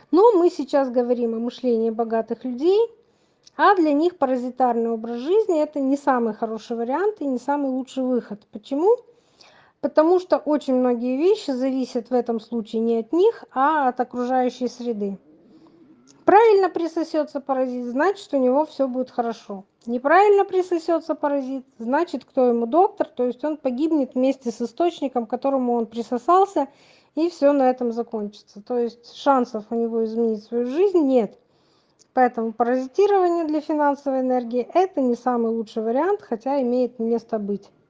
Но мы сейчас говорим о мышлении богатых людей, а для них паразитарный образ жизни – это не самый хороший вариант и не самый лучший выход. Почему? Потому что очень многие вещи зависят в этом случае не от них, а от окружающей среды. Правильно присосется паразит, значит, у него все будет хорошо. Неправильно присосется паразит, значит, кто ему доктор, то есть он погибнет вместе с источником, к которому он присосался, и все на этом закончится. То есть шансов у него изменить свою жизнь нет. Поэтому паразитирование для финансовой энергии – это не самый лучший вариант, хотя имеет место быть.